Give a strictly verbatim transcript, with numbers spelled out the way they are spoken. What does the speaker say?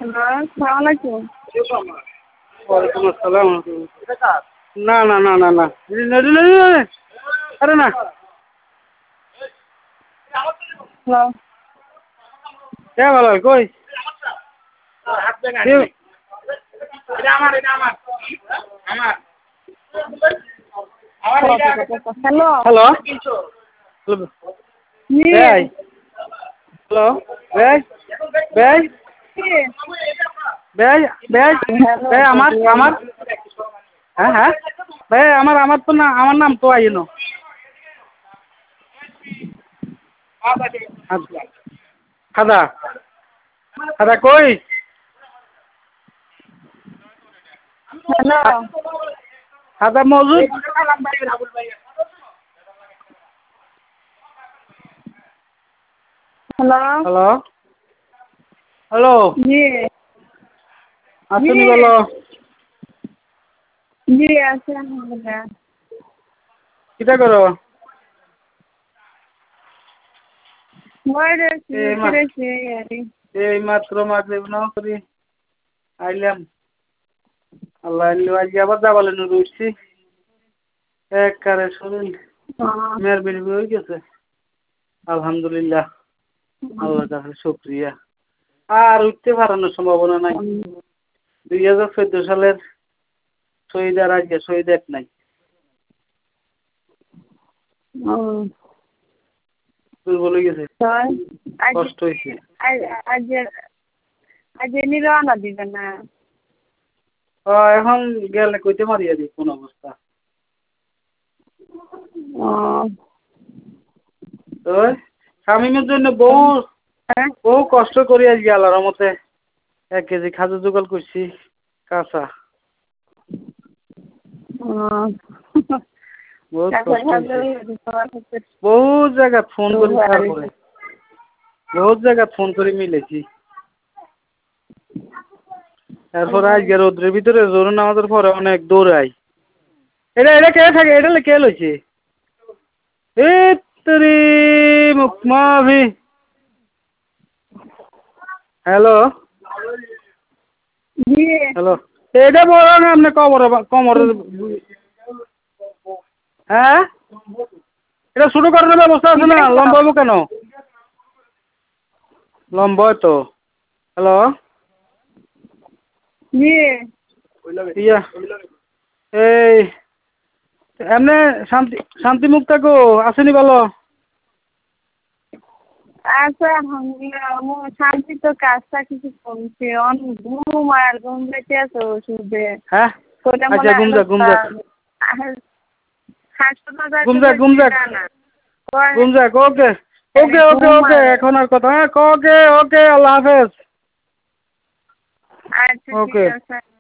Hello, আসসালামু আলাইকুম। ওয়ালাইকুম আসসালাম। না না না না না আরে না। হ্যালো। কে ভালো কই কেউ হ্যালো। হ্যালো জি। ভাই হ্যালো ভাই ভাই জি। ভাই ভাই হ্যালো, ভাই আমার আমার হ্যাঁ হ্যাঁ ভাই আমার আমার তো না আমার নাম তো আইনো খাদা খাদা কই হ্যালো। খাদা মজুদ হ্যালো। হ্যালো হ্যালো জি। আসুনি জি। বলো জি আছে আলহামদুলিল্লাহ। কিটা করো মই রয়েছি, এই মা ফিরেছি আরে। এই মাত্র মাগরিব নাও করি আইলাম আল্লাহ আজ আবার যাবালেন উঠছি এক কারে শরীর মেয়ের বেরি হয়ে গেছে আলহামদুলিল্লাহ আল্লাহর কাছে শুকরিয়া আর উঠতে পারানোর সম্ভাবনা নাই দুই হাজার চোদ্দ সালের শহীদ আর আজকে শহীদ এক নাই দুর্বল হয়ে গেছে কষ্ট হয়েছে আজ আজ এমনি রওনা দিবে না? এখন গেলে কইতে মারিয়া দি কোন অবস্থা তো শামিমের জন্য বহু বহু কষ্ট করি আজকে আল্লাহর রহমতে এক কেজি খাজু জোগাড় করছি কাঁচা বহুত কষ্ট হয়েছে বহুত জায়গা ফোন করি তারপরে বহুত জায়গা ফোন করে মিলেছি তারপরে আজকে রোদ্রের ভিতরে জোর নামাজের পরে অনেক দৌড়াই এটা এটা কে থাকে এটা কে লইছে এই তোরে মুকমাভি হ্যালো হ্যালো এটা বড় না আপনি কমর কমর হ্যাঁ এটা ছোট করার ব্যবস্থা আছে না লম্বা হবো কেন লম্বা তো হ্যালো ইয়া এই এমনি শান্তি শান্তি মুক্তা গো আসেনি বলো আচ্ছা আলহামদুলিল্লাহ শান্তি তো কাজটা কিছু কমছে অনেক ঘুম আর ঘুম পেতে আছে ওষুধে হ্যাঁ আচ্ছা ঘুম যাক ঘুম যাক ঘুম যাক ঘুম যাক ঘুম যাক ওকে ওকে ওকে ওকে এখন আর কথা হ্যাঁ ওকে ওকে আল্লাহ হাফেজ আচ্ছা ঠিক ওকে আছে